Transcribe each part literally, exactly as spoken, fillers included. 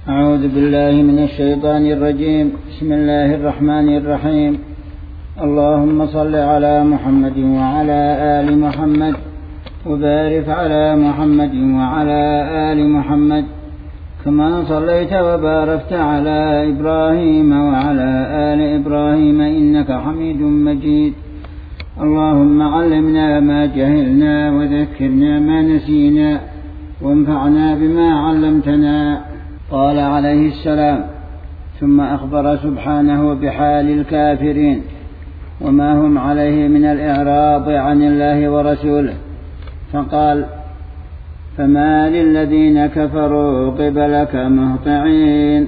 أعوذ بالله من الشيطان الرجيم. بسم الله الرحمن الرحيم. اللهم صل على محمد وعلى آل محمد وبارك على محمد وعلى آل محمد كما صليت وباركت على إبراهيم وعلى آل إبراهيم إنك حميد مجيد. اللهم علمنا ما جهلنا وذكرنا ما نسينا وانفعنا بما علمتنا. قال عليه السلام: ثم أخبر سبحانه بحال الكافرين وما هم عليه من الإعراض عن الله ورسوله، فقال: فما للذين كفروا قبلك مهطعين.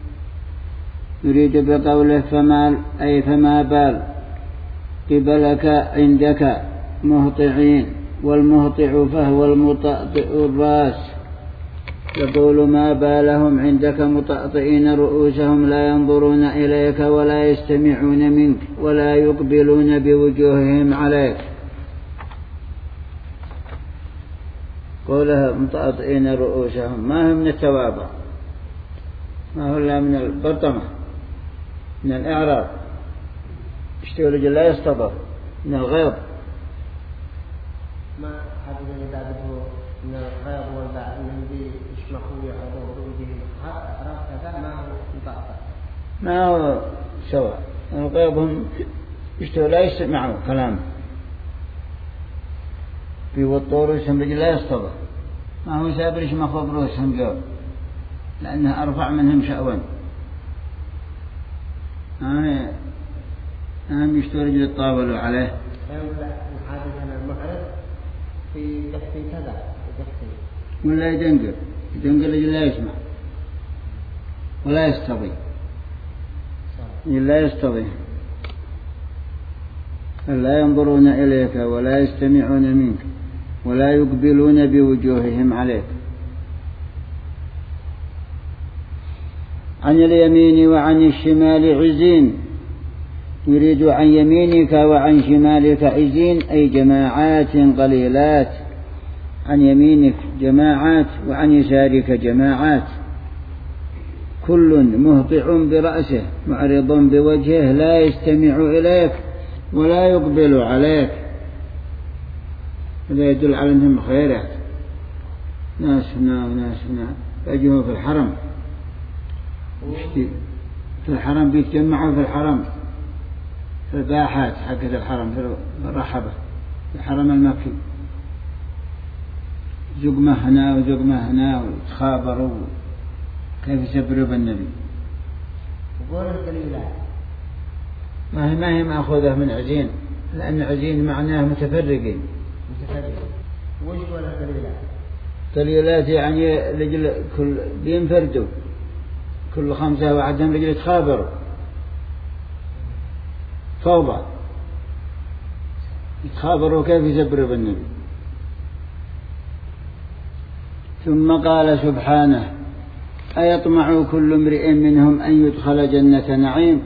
يريد بقوله فما أي فما بال قبلك عندك مهطعين، والمهطع فهو المطأطئ الرأس. يقول: ما بالهم عندك مطأطئين رؤوسهم لا ينظرون إليك ولا يستمعون منك ولا يقبلون بوجوههم عليك. قولها مطأطئين رؤوسهم ما هم من التواضع، ما هو إلا من البرطمة، من الإعراض. اشتولج لا يستضر من الغيظ. ما حدث لبابته من الغيظ والباء الذي يشمخوا يعرضوا بوجههم، هذا ما هو مطأطئ، ما هو سواء. الغيظهم اشتولج لا يسمعوا كلامه، في وطور رؤوسهم رجل لا يستضر. ما هو سابر يشمخوا برؤوسهم جواب، لأنها أرفع منهم شأوا. آه أهم يشتولج يتطاولوا عليه. حادثنا المعرض في دحتي كذا دحتي ولا يدنقل يدنقل رجل لا يسمع ولا يستضي، لا يستضي. لا ينظرون إليك ولا يستمعون منك ولا يقبلون بوجوههم عليك. عن اليمين وعن الشمال عزين. يريد عن يمينك وعن شمالك عزين، أي جماعات قليلات. عن يمينك جماعات وعن يسارك جماعات، كل مهطع برأسه معرض بوجهه لا يستمع إليك ولا يقبل عليك. هذا يدل على أنهم خيرات، ناس هنا وناس هنا. يجوا في الحرم، في الحرم بيتجمعوا في الحرم، في الباحات حق الحرم، في الرحبة، في الحرم المكي، زقمة هنا وزقمة هنا ويتخابروا كيف يسبروا بالنبي. وقول الدليلات ما هي ما هي مأخوذة من عزين، لأن عزين معناه متفرقين. متفرقين. وش قول الدليلات؟ دليلات يعني رجل كل بينفردوا، كل خمسة وعدهم رجل يتخابروا، فوضى، يتخابروا كيف يسبروا بالنبي. ثم قال سبحانه: أيطمع كل امرئ منهم أن يدخل جنة نعيم.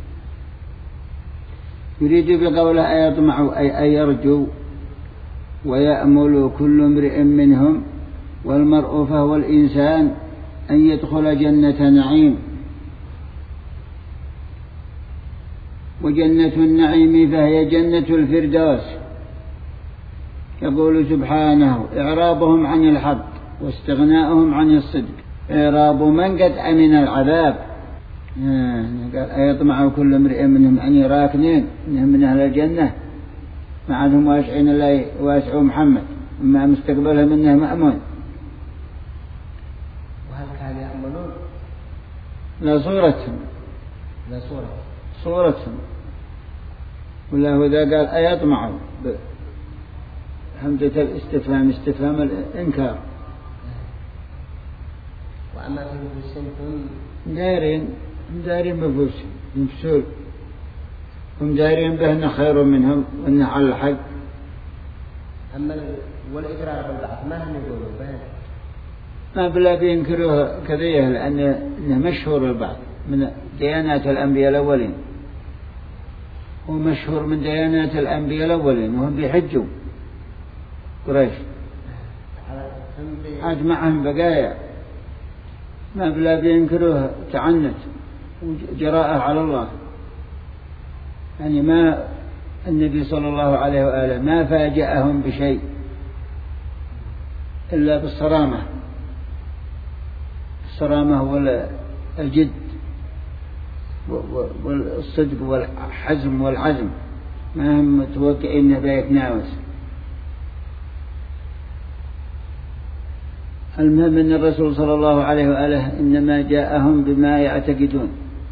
يريد بقوله أيطمع أي أيرجو ويأمل كل امرئ منهم، والمرء فهو الإنسان، أن يدخل جنة نعيم. وجنة النعيم فهي جنة الفردوس. يقول سبحانه: إعراضهم عن الحق واستغناؤهم عن الصدق، إعراض من قد أمن العذاب. قال: أيطمع كل امرئ منهم أن يراكنين إنهم من أهل الجنة، ما عندهم واسعين الله واسعوا محمد، ما مستقبلها منه مأمون. وهل كان يأمنون؟ لا صورتهم، لا صورة صورتهم. ولا هو ذا قال أيطمعوا همزة الاستفهام استفهام الإنكار. وأما في نفوسهم دارين دارين بفوسهم ينفسون، هم دارين بأنه خير منهم وأنه على الحق. أما والإقرار بالبعث ما هم يقولوا به؟ ما بلا بينكروها كذيه، لأنه مشهور البعث من ديانات الأنبياء الأولين، ومشهور من ديانات الأنبياء الأولين، وهم بيحجوا قريش عاد معهم بقايا ما بلا بينكروه تعنت وجراءة على الله. يعني ما النبي صلى الله عليه وآله ما فاجأهم بشيء إلا بالصرامة. الصرامة هو الجد والصدق والحزم والعزم، ما هم متوقعين بيتناوس. المهم أن الرسول صلى الله عليه وآله إنما جاءهم بما يعتقدون،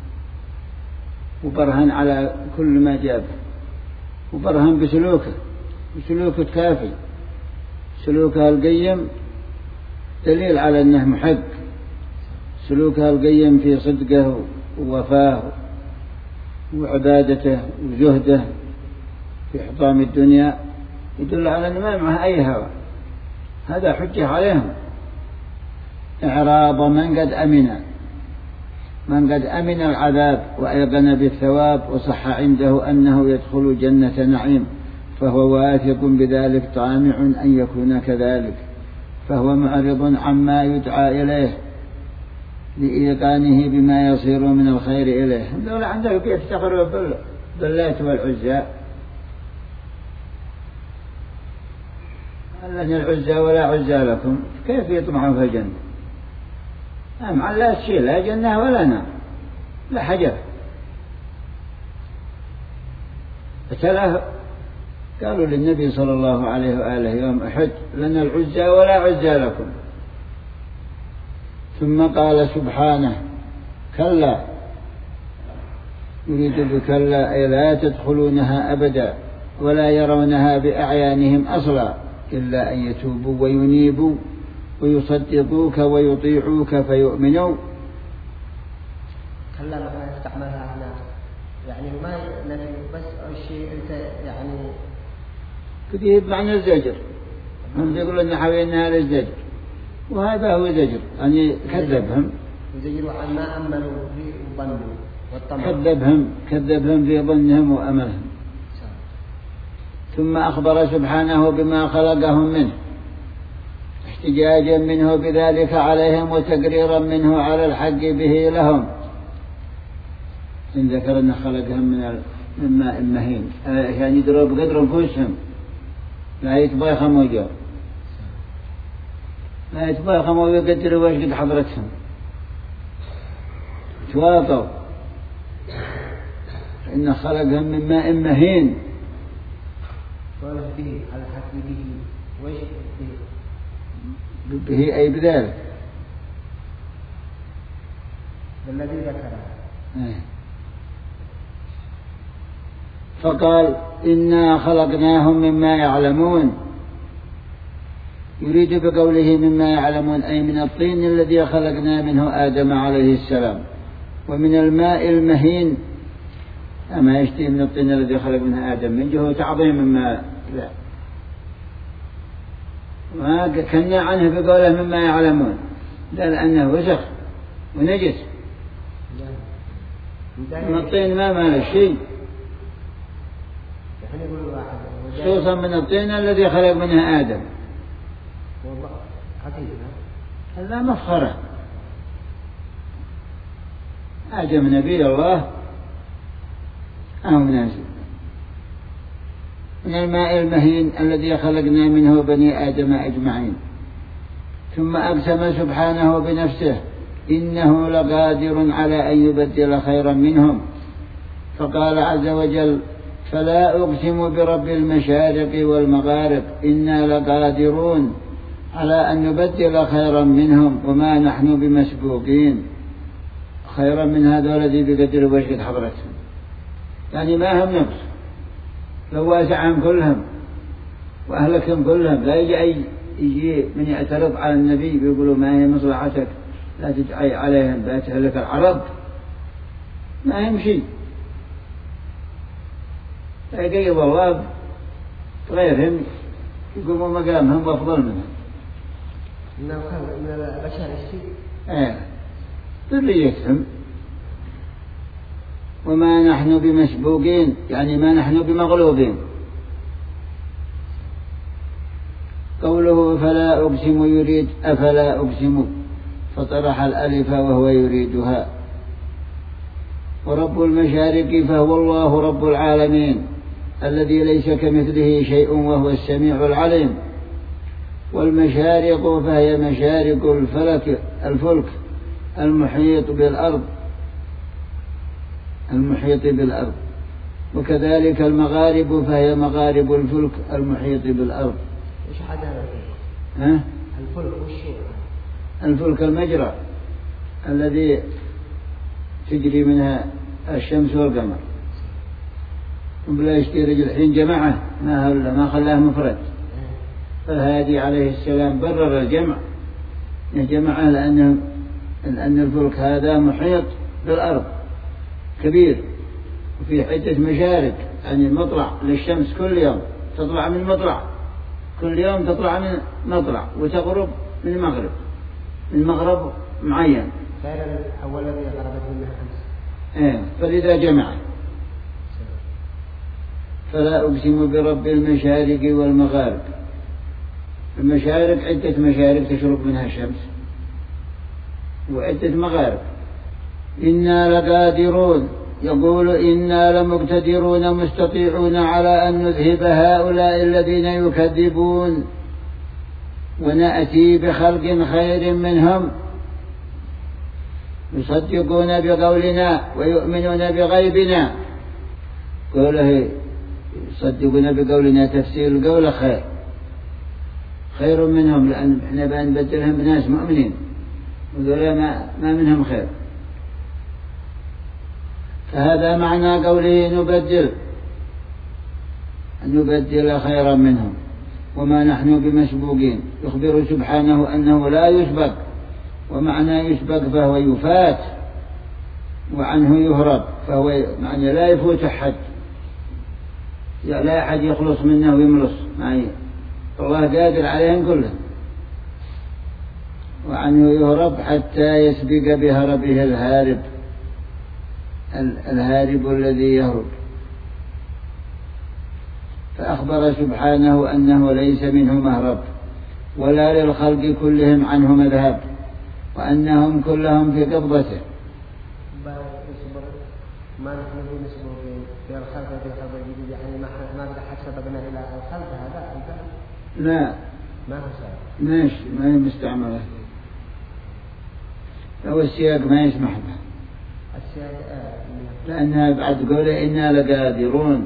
وبرهن على كل ما جابه، وبرهن بسلوكه بسلوكه كافي. سلوكه القيم دليل على أنه محق. سلوكه القيم في صدقه ووفاه وعبادته وزهده في حطام الدنيا يدل على أنه ما معه أي هوى. هذا حجة عليهم. إعراض من قد أمن من قد أمن العذاب وأيقن بالثواب وصح عنده أنه يدخل جنة نعيم، فهو واثق بذلك طامع أن يكون كذلك، فهو معرض عما يدعى إليه لإيقانه بما يصير من الخير إليه. دول عندك يفتخروا باللات والعزى، أن العزى ولا عزى لكم، كيف يطمعوا في الجنة؟ أم على شيء لا جنة ولا نار لا حاجة. فتلا قالوا للنبي صلى الله عليه وآله يوم أحد لنا العزى ولا عزى لكم. ثم قال سبحانه كلا، يريد بكلا أي لا تدخلونها أبدا ولا يرونها بأعيانهم أصلا إلا أن يتوبوا وينيبوا ويصدقوك ويطيعوك فيؤمنوا. كلا ما يستعملها هنا يعني ما نفي بس الشيء أنت يعني كده بمعنى الزجر. هم يقولون أن حوينا هذا الزجر، وهذا هو زجر يعني كذبهم يزجروا عن ما أمنوا في ظنهم والطمع. كذبهم كذبهم في ظنهم وأملهم. ثم أخبر سبحانه بما خلقهم منه احتجاجا منه بذلك عليهم وتقريرا منه على الحق به لهم. إن ذكر أن خلقهم من الماء المهين يعني يدروا بقدر أنفسهم، لا يتبايخموا جو لا يتبايخموا ويقدروا ويش قد حضرتهم تواطوا. إن خلقهم من ماء مهين وله به على الحق به ويش به به أي بذلك الذي ذكره. فقال إنا خلقناهم مما يعلمون، يريد بقوله مما يعلمون أي من الطين الذي خلقنا منه آدم عليه السلام، ومن الماء المهين أما يشتهي من الطين الذي خلق منه آدم من جهة تعظيم مما لا ما كنا عنه بقوله مما يعلمون لا لأنه وسخ ونجس. من الطين ما مال شيء، خصوصا من الطين الذي خلق منها آدم. هذا مفخرة. آدم نبي الله أو مناسب. من الماء المهين الذي خلقنا منه بني آدم أجمعين. ثم أقسم سبحانه بنفسه إنه لقادر على أن يبدل خيرا منهم، فقال عز وجل فلا أقسم برب المشارق والمغارب إنا لقادرون على أن نبدل خيرا منهم وما نحن بمسبوقين. خيرا من هذا الذي بقدر وشكد حضرتهم يعني ما هم نقص، لو واسعهم كلهم وأهلكهم كلهم لا يجي يجي من يعترض على النبي بيقولوا ما هي مصلحتك لا تدعي عليهم لا تهلك العرب، ما يمشي. فيقيض الله غيرهم يقوموا مقامهم وأفضل منهم. إنه كان من البشر الشيء ايه ذريتهم. وما نحن بمسبوقين يعني ما نحن بمغلوبين. قوله فلا أقسم يريد أفلا أقسم فطرح الألف وهو يريدها. ورب المشارق فهو الله رب العالمين الذي ليس كمثله شيء وهو السميع العليم. والمشارق فهي مشارق الفلك الفلك المحيط بالأرض المحيط بالأرض وكذلك المغارب فهي مغارب الفلك المحيط بالأرض. إيش عدالة ها؟ الفلك والشيء الفلك المجرى الذي تجري منها الشمس والقمر. وبلا يشتري الحين جماعة ما هلا ما خلاه مفرد. فالهادي عليه السلام برر الجمع الجماعة لأنه لأن الفلك هذا محيط بالأرض كبير وفي عدة مشارق يعني مطلع للشمس كل يوم تطلع من مطلع كل يوم تطلع من مطلع وتغرب من مغرب من مغرب معين. غير الأول الذي غربت منها أمس. إيه فلذا جمع. فلا أقسم برب المشارق والمغارب. المشارق عدة مشارق تشرق منها الشمس وعدة مغارب. إنا لقادرون يقول إنا لمقتدرون مستطيعون على أن نذهب هؤلاء الذين يكذبون ونأتي بخلق خير منهم يصدقون بقولنا ويؤمنون بغيبنا. قوله يصدقون بقولنا تفسير القول خير خير منهم لأن احنا بنبدلهم بناس مؤمنين وذولا ما, ما منهم خير. فهذا معنى قوله نبدل نبدل خيرا منهم وما نحن بمسبوقين. يخبر سبحانه أنه لا يسبق ومعنى يسبق فهو يفات وعنه يهرب فهو معنى لا يفوت أحد لا أحد يخلص منه ويملص معي. الله قادر عليهم كلهم وعنه يهرب حتى يسبق بهربه الهارب الهارب الذي يهرب. فأخبر سبحانه أنه ليس منه مهرب ولا للخلق كلهم عنه مذهب وأنهم كلهم في قبضته. ما نحن بنسبه في الخلق في الخلق الجديد يعني ما ما قد سبقنا إلى الخلق هذا أنت لا ما هو سبب ماشي ما هي مستعملة أو السياق ما يسمح به السياق آه لأنها بعد قوله إنا لقادرون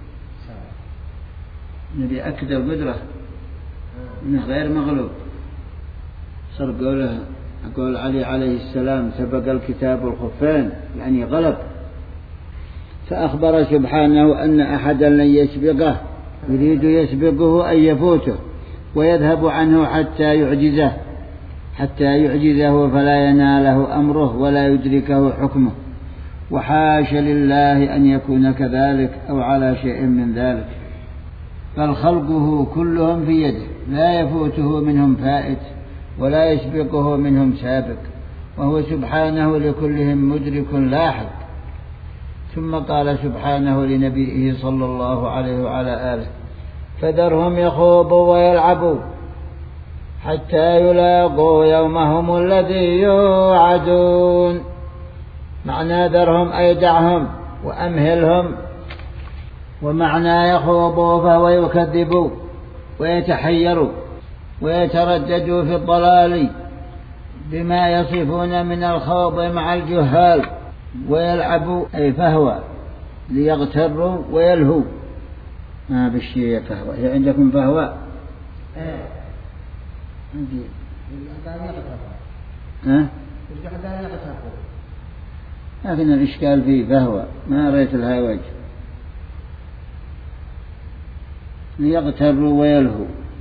نبي أكد القدرة إنه غير مغلوب. صار قوله قول علي عليه السلام سبق الكتاب الخفان يعني غلب. فأخبر سبحانه أن أحدا لن يسبقه يريد يسبقه أن يفوته ويذهب عنه حتى يعجزه حتى يعجزه فلا يناله أمره ولا يدركه حكمه. وحاش لله أن يكون كذلك أو على شيء من ذلك بل خلقه كلهم في يده لا يفوته منهم فائت ولا يسبقه منهم سابق وهو سبحانه لكلهم مدرك لاحق. ثم قال سبحانه لنبيه صلى الله عليه وعلى آله فذرهم يخوضوا ويلعبوا حتى يلاقوا يومهم الذي يوعدون. معنى ذرهم أي دعهم وأمهلهم ومعنى يخوضوا فهو يكذبوا ويتحيروا ويترددوا في الضلال بما يصفون من الخوض مع الجهال. ويلعبوا أي فهوى ليغتروا ويلهوا ما بالشيء فهوى. هي عندكم فهوى ايه عندي ها لكن الإشكال فيه فهوى ما رأيت لها وجه. ليغتروا ويلهوا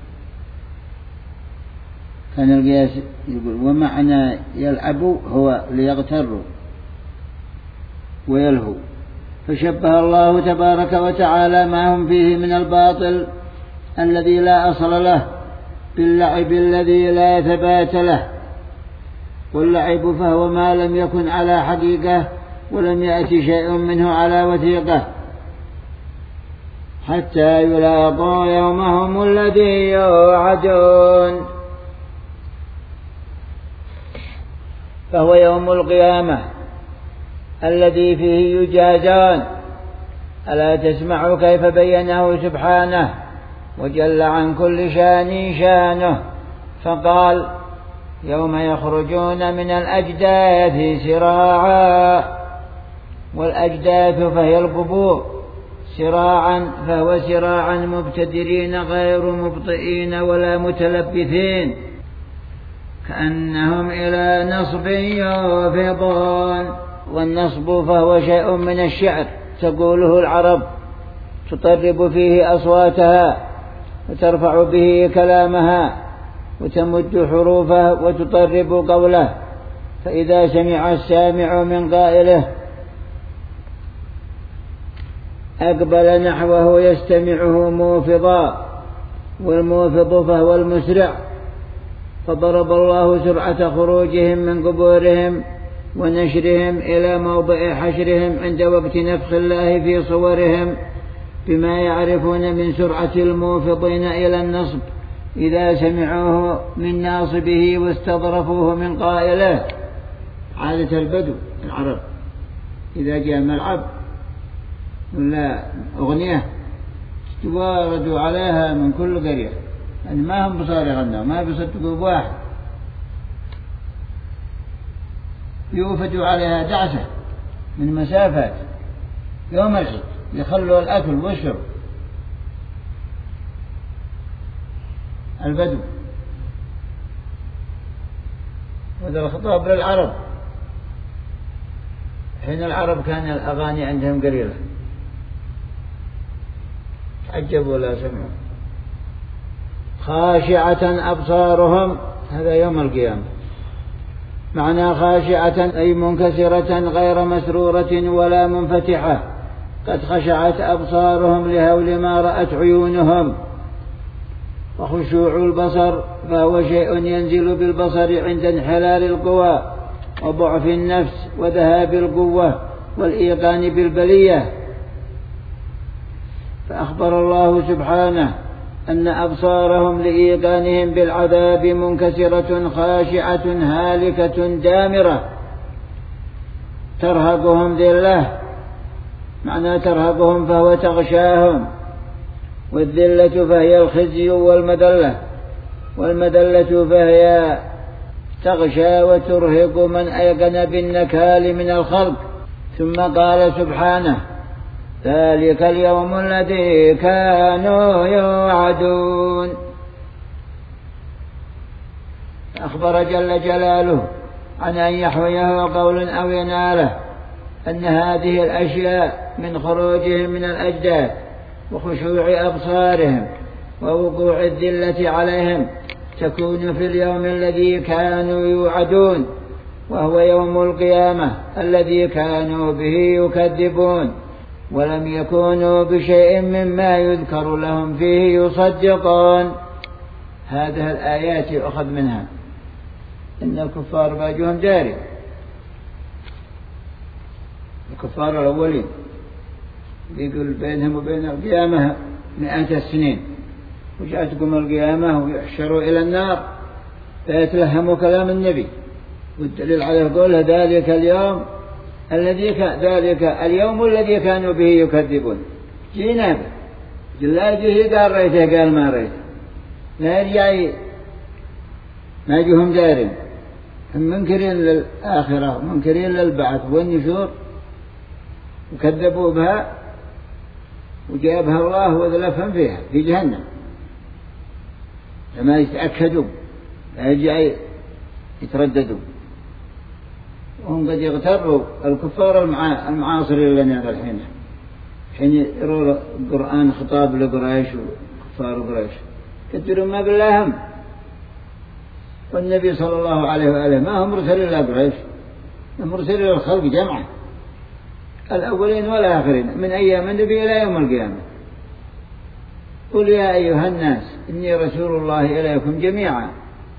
كان القياس يقول ومعنى يلعبوا هو ليغتروا ويلهوا. فشبه الله تبارك وتعالى ما هم فيه من الباطل الذي لا أصل له باللعب الذي لا ثبات له. واللعب فهو ما لم يكن على حقيقة ولم يأتي شيء منه على وثيقة حتى يلاقوا يومهم الذي يوعدون. فهو يوم القيامة الذي فيه يجازان. ألا تسمع كيف بينه سبحانه وجل عن كل شان شانه، فقال: يوم يخرجون من الأجداث سراعا. والأجداث فهي القبور، سراعا فهو سراعا مبتدرين غير مبطئين ولا متلبثين، كأنهم إلى نصب يوفضون. والنصب فهو شيء من الشعر تقوله العرب، تطرب فيه أصواتها وترفع به كلامها وتمد حروفه وتطرب قوله، فإذا سمع السامع من قائله أقبل نحوه يستمعه موفضا، والموفض فهو المسرع. فضرب الله سرعة خروجهم من قبورهم ونشرهم إلى موضع حشرهم عند وقت نفخ الله في صورهم بما يعرفون من سرعة الموفضين إلى النصب إذا سمعوه من ناصبه واستظرفوه من قائله. عادة البدو العرب إذا جاء ملعب ولا أغنية تواردوا عليها من كل قرية، يعني ما هم بصار يغنوا، ما بيصدقوا بواحد، يوفدوا عليها دعسة من مسافات يوم العيد، يخلوا الأكل والشرب. البدو وهذا الخطاب للعرب حين العرب كان الأغاني عندهم قليلة، تعجبوا ولا سمعوا. خاشعة أبصارهم، هذا يوم القيامة، معنى خاشعة أي منكسرة غير مسرورة ولا منفتحة، قد خشعت أبصارهم لهول ما رأت عيونهم. وخشوع البصر فهو شيء ينزل بالبصر عند انحلال القوى وضعف النفس وذهاب القوة والإيقان بالبلية. فأخبر الله سبحانه أن أبصارهم لإيقانهم بالعذاب منكسرة خاشعة هالكة دامرة، ترهقهم ذلة، معنى ترهقهم فهو تغشاهم، والذلة فهي الخزي والمذلة، والمذلة فهي تغشى وترهق من أيقن بالنكال من الخلق. ثم قال سبحانه: ذلك اليوم الذي كانوا يوعدون. أخبر جل جلاله عن أن يحويه قول أو يناله أن هذه الأشياء من خروجهم من الأجداث وخشوع أبصارهم ووقوع الذلة عليهم تكون في اليوم الذي كانوا يوعدون، وهو يوم القيامة الذي كانوا به يكذبون، ولم يكونوا بشيء مما يذكر لهم فيه يصدقون. هذه الآيات يؤخذ منها إن الكفار باجهم جاري، الكفار الأولين يقول بينهم وبين القيامة مئات السنين، وجاءتكم القيامة ويحشروا إلى النار فيتلهموا كلام النبي، والدليل على قوله ذلك اليوم الذي كان ذلك اليوم الذي كانوا به يكذبون. جينا به جل جه قال ريته قال ما ريته، لا يرجع ما جهم دارين، هم منكرين للآخرة منكرين للبعث والنشور، وكذبوا بها وجابها الله وذلفهم فيها في جهنم لما يتأكدوا لا يرجع يترددوا. وهم قد يغتروا الكفار المعاصرين لنا الحين، حين يروا القرآن خطاب لقريش وكفار قريش كثيرون ما بالله هم، والنبي صلى الله عليه وآله ما هم مرسل إلى قريش، هم مرسل إلى الخلق جمعا الأولين والآخرين من أيام النبي إلى يوم القيامة. قل يا أيها الناس إني رسول الله إليكم جميعا.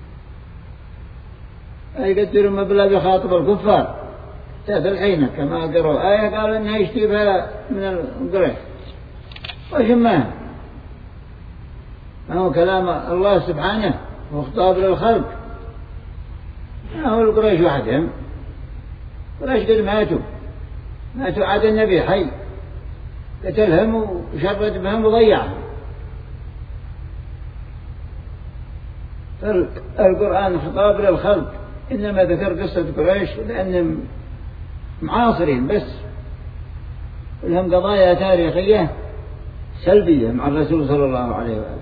أي قدروا مبلغ يخاطب الكفار تأت الحين كما قرأوا آية قالوا إنها يشتبها من القريش وشماها، ما هو كلام الله سبحانه وخطاب للخلق، ما هو القريش وحدهم ولاش قد ماتوا ماتوا عاد النبي حي قتلهم وشرد بهم وضيعهم. فالقرآن خطاب للخلق، إنما ذكر قصة قريش لأنهم معاصرين بس، لهم قضايا تاريخية سلبية مع الرسول صلى الله عليه وآله.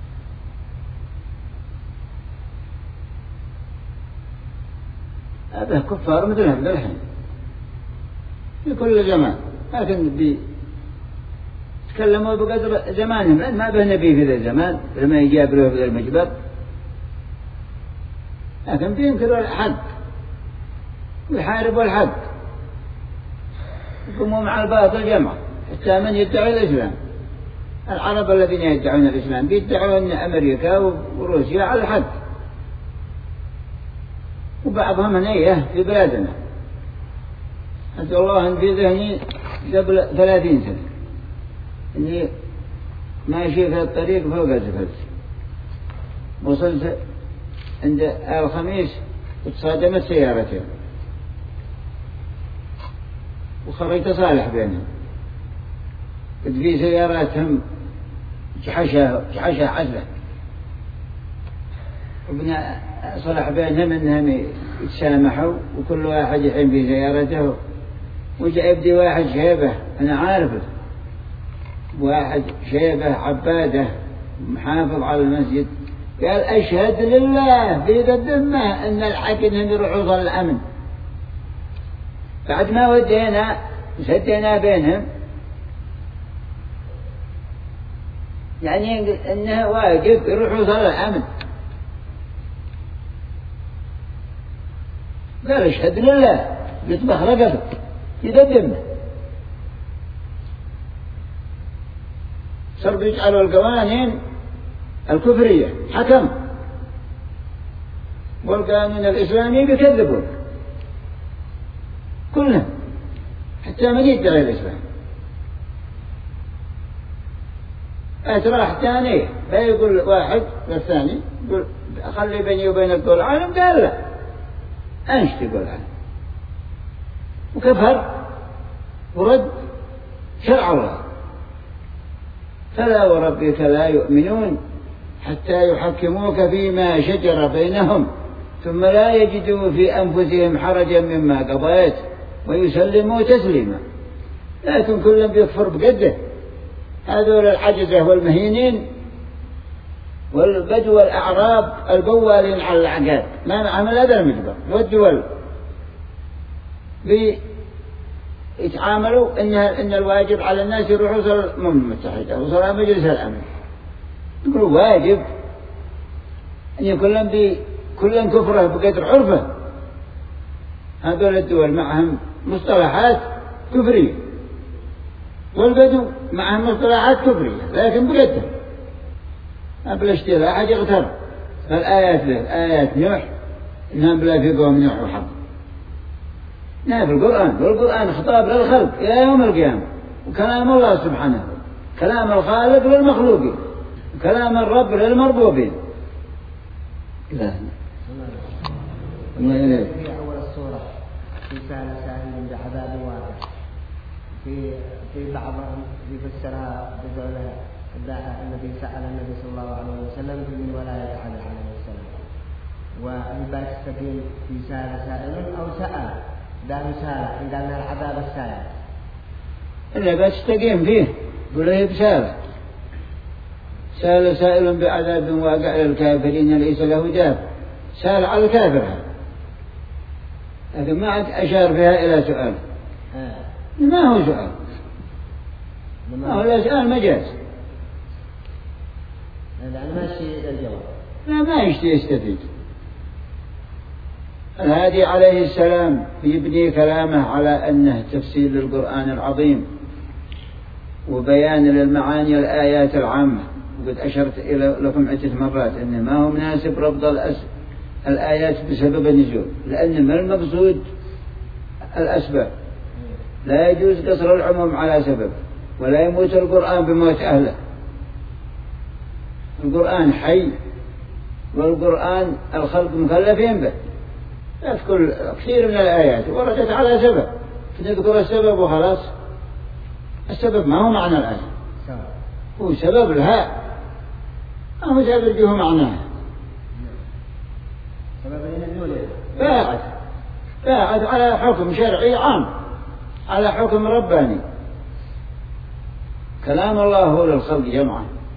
هذا كفار مثلهم للحين في كل زمان، لكن بيتكلموا بقدر زمانهم، لأن ما به نبي في ذا الزمان لما يجابره في المجبر، لكن بينكروا الحق ويحاربوا الحق، يقوموا مع الباطل جمع. حتى من يدعي الإسلام، العرب الذين يدعون الإسلام بيدعوا أن أمريكا وروسيا على الحق، وبعضهم هنية في بلادنا. حتى الله في ذهني قبل ثلاثين سنة إني ماشي في الطريق فوق الزفلس، وصلت عند الخميس وتصادمت سيارتين وخرجت صالح بينهم، قد في سياراتهم جحشة جحشة عزلة، وبنا صلح بينهم انهم يتسامحوا وكل واحد يحين في سيارته. وجاء يبدي واحد شيبة انا عارفه، واحد شيبة عبادة محافظ على المسجد، قال اشهد لله في ذا الذمة ان الحق انهم يروحوا ظل الامن. بعد ما ودينا سدينا بينهم، يعني انه واجب يروحوا ظل الامن. قال اشهد لله، يطبخ رقبه يقدمنا. صار بيجعلوا القوانين الكفرية حكم، والقانون الإسلامي بيكذبون كلهم، حتى من يدعي الإسلام. اعتراح ثاني لا يقول واحد للثاني يقول أخلي بيني وبينك قول عالم، قال لا أنش تقول عالم، وكفر ورد شرع الله. فلا وربك لا يؤمنون حتى يحكموك فيما شجر بينهم ثم لا يجدوا في أنفسهم حرجا مما قضيت ويسلموا تسليما. لكن كل بيكفر بقده، هذول العجزة والمهينين والبدو والأعراب البوالين على العقاد ما معهم هذا المجبر، والدول بيتعاملوا إن إن الواجب على الناس يروحوا صل الأمم المتحدة وصل مجلس الأمن، يقولوا واجب أن يكون بي كل كفره بقدر عرفه. هذول الدول معهم مصطلحات كفرية، والبدو معهم مصطلحات كفرية لكن بقدر قبل اشتراء أحد يغتر. فالآيات له آيات نوح إنهم بلا في قوم نوح وحظ نعم في القرآن، والقرآن خطاب للخلق إلى يوم القيامة، وكلام الله سبحانه، كلام الخالق للمخلوقين، وكلام الرب للمربوبين. لا في أول السورة في سال سائل بعذاب واقع، في في بعضهم يفسرها بقوله الذي سأل النبي صلى الله عليه وسلم من ولاية علي عليه السلام، والباقي السبيل في سال سائل أو سأل دام سال عندنا العذاب السائل إلا بس تقيم فيه بله بسالة. سال سائل بعذاب واقع للكافرين ليس له دافع، سال على الكافر هذا، لكن ما عاد أشار فيها إلى سؤال. آه. ما هو سؤال، ما هو لا سؤال مجاز، لأن ما يشتي الجواب، لا ما يشتي يستفيد. الهادي عليه السلام يبني كلامه على أنه تفسير للقرآن العظيم وبيان للمعاني الآيات العامة. وقد أشرت إلى لكم عدة مرات أن ما هو مناسب ربط الأس... الآيات بسبب النزول، لأن ما المقصود الأسباب. لا يجوز قصر العموم على سبب، ولا يموت القرآن بموت أهله. القرآن حي، والقرآن الخلق مكلفين به، يذكر كثير من الآيات وردت على سبب، نذكر السبب وخلاص. السبب ما هو معنى الآية، هو سبب لها، ما هو سبب له معناها. باعت باعت على حكم شرعي عام، على حكم رباني. كلام الله هو للخلق جمعا.